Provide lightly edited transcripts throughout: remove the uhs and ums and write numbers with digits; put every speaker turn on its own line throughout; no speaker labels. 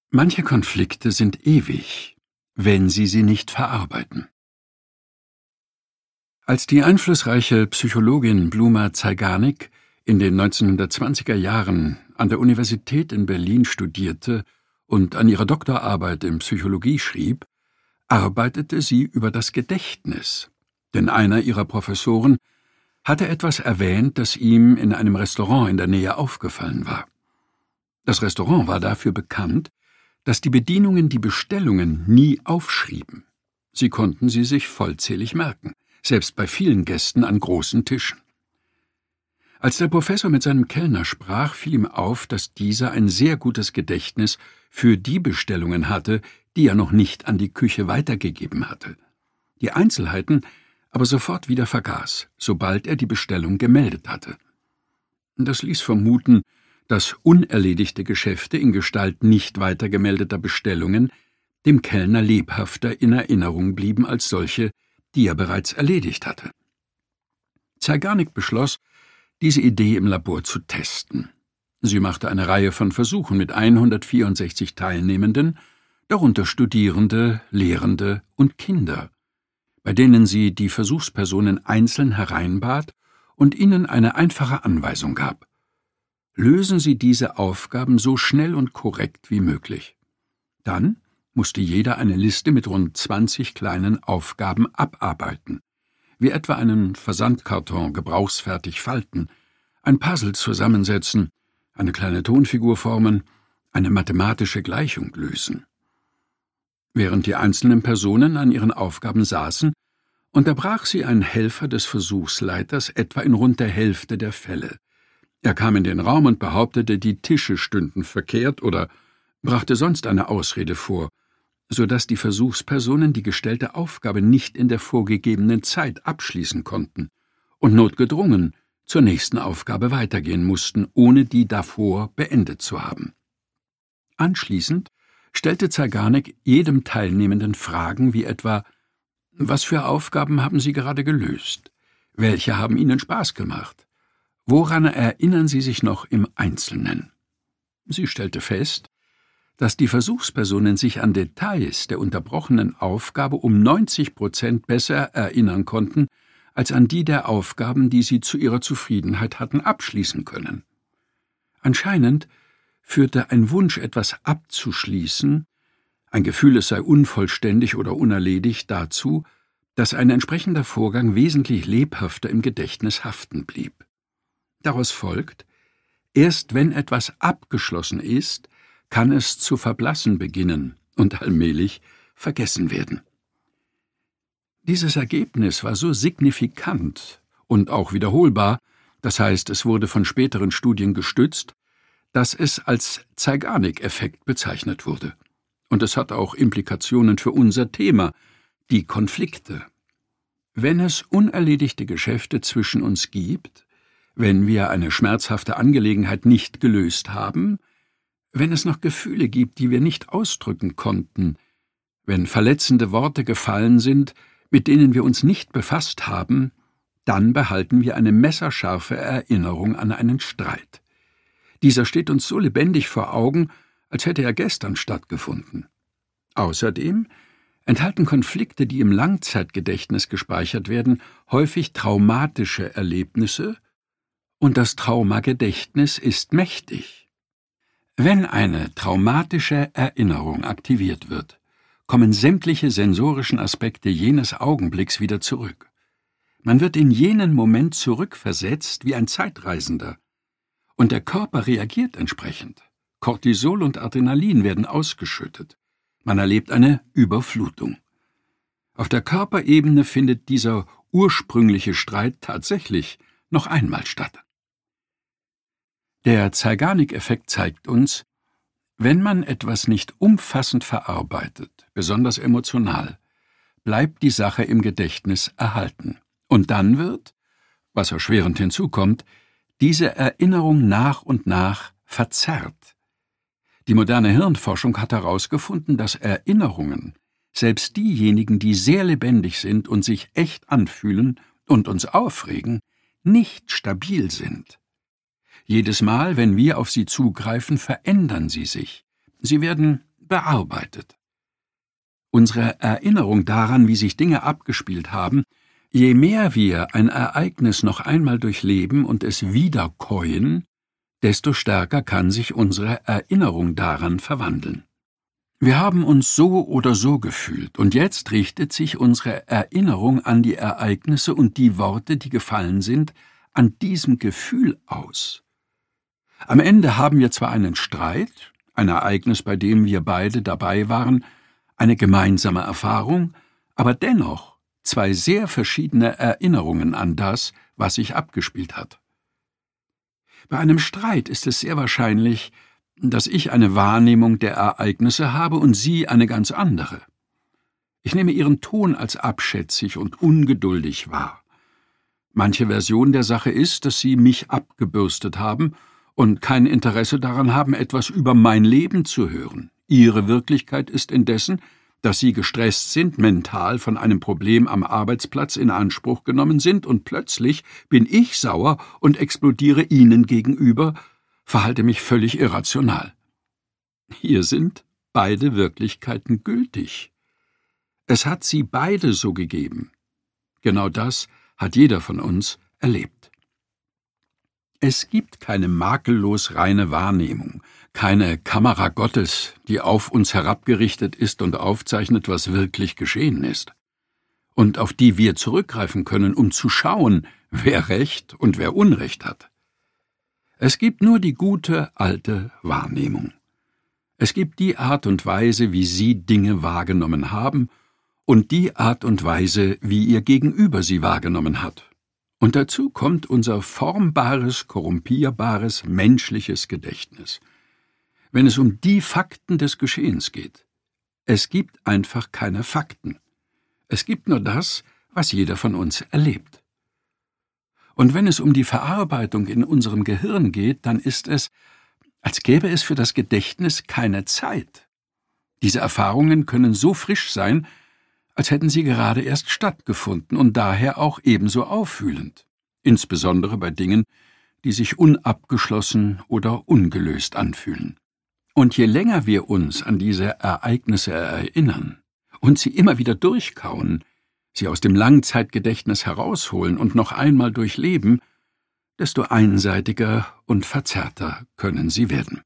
Manche Konflikte sind ewig, wenn sie nicht verarbeiten. Als die einflussreiche Psychologin Bluma Zeigarnik in den 1920er Jahren an der Universität in Berlin studierte und an ihrer Doktorarbeit in Psychologie schrieb, arbeitete sie über das Gedächtnis, denn einer ihrer Professoren hatte etwas erwähnt, das ihm in einem Restaurant in der Nähe aufgefallen war. Das Restaurant war dafür bekannt, dass die Bedienungen die Bestellungen nie aufschrieben. Sie konnten sie sich vollzählig merken, selbst bei vielen Gästen an großen Tischen. Als der Professor mit seinem Kellner sprach, fiel ihm auf, dass dieser ein sehr gutes Gedächtnis für die Bestellungen hatte, die er noch nicht an die Küche weitergegeben hatte, die Einzelheiten aber sofort wieder vergaß, sobald er die Bestellung gemeldet hatte. Das ließ vermuten, dass unerledigte Geschäfte in Gestalt nicht weitergemeldeter Bestellungen dem Kellner lebhafter in Erinnerung blieben als solche, die er bereits erledigt hatte. Zeigarnik beschloss, diese Idee im Labor zu testen. Sie machte eine Reihe von Versuchen mit 164 Teilnehmenden, darunter Studierende, Lehrende und Kinder, bei denen sie die Versuchspersonen einzeln hereinbat und ihnen eine einfache Anweisung gab: Lösen Sie diese Aufgaben so schnell und korrekt wie möglich. Dann musste jeder eine Liste mit rund 20 kleinen Aufgaben abarbeiten, wie etwa einen Versandkarton gebrauchsfertig falten, ein Puzzle zusammensetzen, eine kleine Tonfigur formen, eine mathematische Gleichung lösen. Während die einzelnen Personen an ihren Aufgaben saßen, unterbrach sie ein Helfer des Versuchsleiters etwa in rund der Hälfte der Fälle. Er kam in den Raum und behauptete, die Tische stünden verkehrt oder brachte sonst eine Ausrede vor, so dass die Versuchspersonen die gestellte Aufgabe nicht in der vorgegebenen Zeit abschließen konnten und notgedrungen zur nächsten Aufgabe weitergehen mussten, ohne die davor beendet zu haben. Anschließend stellte Zeigarnik jedem Teilnehmenden Fragen wie etwa: Was für Aufgaben haben Sie gerade gelöst? Welche haben Ihnen Spaß gemacht? Woran erinnern Sie sich noch im Einzelnen? Sie stellte fest, dass die Versuchspersonen sich an Details der unterbrochenen Aufgabe um 90% besser erinnern konnten, als an die der Aufgaben, die sie zu ihrer Zufriedenheit hatten abschließen können. Anscheinend führte ein Wunsch, etwas abzuschließen, ein Gefühl, es sei unvollständig oder unerledigt, dazu, dass ein entsprechender Vorgang wesentlich lebhafter im Gedächtnis haften blieb. Daraus folgt, erst wenn etwas abgeschlossen ist, kann es zu verblassen beginnen und allmählich vergessen werden. Dieses Ergebnis war so signifikant und auch wiederholbar, das heißt, es wurde von späteren Studien gestützt, dass es als Zeigarnik-Effekt bezeichnet wurde. Und es hat auch Implikationen für unser Thema, die Konflikte. Wenn es unerledigte Geschäfte zwischen uns gibt, wenn wir eine schmerzhafte Angelegenheit nicht gelöst haben, wenn es noch Gefühle gibt, die wir nicht ausdrücken konnten, wenn verletzende Worte gefallen sind, mit denen wir uns nicht befasst haben, dann behalten wir eine messerscharfe Erinnerung an einen Streit. Dieser steht uns so lebendig vor Augen, als hätte er gestern stattgefunden. Außerdem enthalten Konflikte, die im Langzeitgedächtnis gespeichert werden, häufig traumatische Erlebnisse, und das Traumagedächtnis ist mächtig. Wenn eine traumatische Erinnerung aktiviert wird, kommen sämtliche sensorischen Aspekte jenes Augenblicks wieder zurück. Man wird in jenen Moment zurückversetzt wie ein Zeitreisender, und der Körper reagiert entsprechend. Cortisol und Adrenalin werden ausgeschüttet. Man erlebt eine Überflutung. Auf der Körperebene findet dieser ursprüngliche Streit tatsächlich noch einmal statt. Der Zeigarnik-Effekt zeigt uns, wenn man etwas nicht umfassend verarbeitet, besonders emotional, bleibt die Sache im Gedächtnis erhalten. Und dann wird, was erschwerend hinzukommt, diese Erinnerung nach und nach verzerrt. Die moderne Hirnforschung hat herausgefunden, dass Erinnerungen, selbst diejenigen, die sehr lebendig sind und sich echt anfühlen und uns aufregen, nicht stabil sind. Jedes Mal, wenn wir auf sie zugreifen, verändern sie sich. Sie werden bearbeitet. Unsere Erinnerung daran, wie sich Dinge abgespielt haben, je mehr wir ein Ereignis noch einmal durchleben und es wiederkäuen, desto stärker kann sich unsere Erinnerung daran verwandeln. Wir haben uns so oder so gefühlt, und jetzt richtet sich unsere Erinnerung an die Ereignisse und die Worte, die gefallen sind, an diesem Gefühl aus. Am Ende haben wir zwar einen Streit, ein Ereignis, bei dem wir beide dabei waren, eine gemeinsame Erfahrung, aber dennoch zwei sehr verschiedene Erinnerungen an das, was sich abgespielt hat. Bei einem Streit ist es sehr wahrscheinlich, dass ich eine Wahrnehmung der Ereignisse habe und Sie eine ganz andere. Ich nehme Ihren Ton als abschätzig und ungeduldig wahr. Manche Version der Sache ist, dass Sie mich abgebürstet haben und kein Interesse daran haben, etwas über mein Leben zu hören. Ihre Wirklichkeit ist indessen, dass Sie gestresst sind, mental von einem Problem am Arbeitsplatz in Anspruch genommen sind, und plötzlich bin ich sauer und explodiere Ihnen gegenüber, verhalte mich völlig irrational. Hier sind beide Wirklichkeiten gültig. Es hat sie beide so gegeben. Genau das hat jeder von uns erlebt. Es gibt keine makellos reine Wahrnehmung, keine Kamera Gottes, die auf uns herabgerichtet ist und aufzeichnet, was wirklich geschehen ist, und auf die wir zurückgreifen können, um zu schauen, wer Recht und wer Unrecht hat. Es gibt nur die gute, alte Wahrnehmung. Es gibt die Art und Weise, wie Sie Dinge wahrgenommen haben, und die Art und Weise, wie Ihr Gegenüber sie wahrgenommen hat. Und dazu kommt unser formbares, korrumpierbares, menschliches Gedächtnis. Wenn es um die Fakten des Geschehens geht. Es gibt einfach keine Fakten. Es gibt nur das, was jeder von uns erlebt. Und wenn es um die Verarbeitung in unserem Gehirn geht, dann ist es, als gäbe es für das Gedächtnis keine Zeit. Diese Erfahrungen können so frisch sein, als hätten sie gerade erst stattgefunden und daher auch ebenso auffühlend, insbesondere bei Dingen, die sich unabgeschlossen oder ungelöst anfühlen. Und je länger wir uns an diese Ereignisse erinnern und sie immer wieder durchkauen, sie aus dem Langzeitgedächtnis herausholen und noch einmal durchleben, desto einseitiger und verzerrter können sie werden.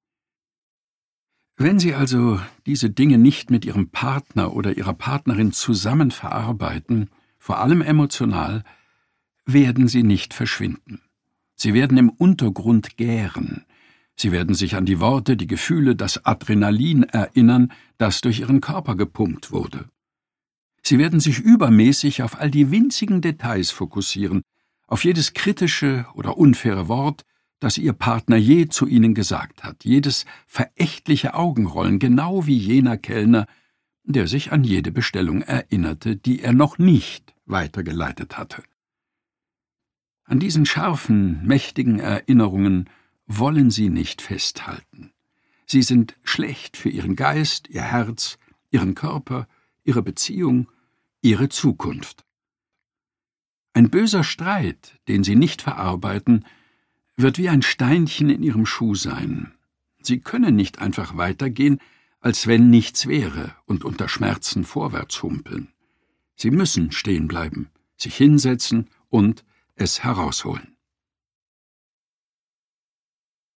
Wenn Sie also diese Dinge nicht mit Ihrem Partner oder Ihrer Partnerin zusammen verarbeiten, vor allem emotional, werden sie nicht verschwinden. Sie werden im Untergrund gären. Sie werden sich an die Worte, die Gefühle, das Adrenalin erinnern, das durch Ihren Körper gepumpt wurde. Sie werden sich übermäßig auf all die winzigen Details fokussieren, auf jedes kritische oder unfaire Wort, das Ihr Partner je zu Ihnen gesagt hat, jedes verächtliche Augenrollen, genau wie jener Kellner, der sich an jede Bestellung erinnerte, die er noch nicht weitergeleitet hatte. An diesen scharfen, mächtigen Erinnerungen wollen Sie nicht festhalten. Sie sind schlecht für Ihren Geist, Ihr Herz, Ihren Körper, Ihre Beziehung, Ihre Zukunft. Ein böser Streit, den Sie nicht verarbeiten, wird wie ein Steinchen in Ihrem Schuh sein. Sie können nicht einfach weitergehen, als wenn nichts wäre, und unter Schmerzen vorwärts humpeln. Sie müssen stehen bleiben, sich hinsetzen und es herausholen.